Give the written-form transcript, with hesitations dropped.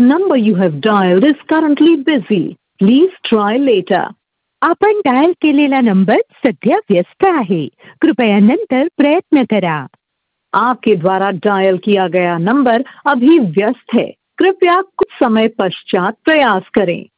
number you have dialed is currently busy. Please try later. आपण dial केलेला number सध्या व्यस्त आहे, कृपया नंतर प्रयत्न करा. आपके द्वारा डायल किया गया नंबर अभी व्यस्त है, कृपया कुछ समय पश्चात प्रयास करें.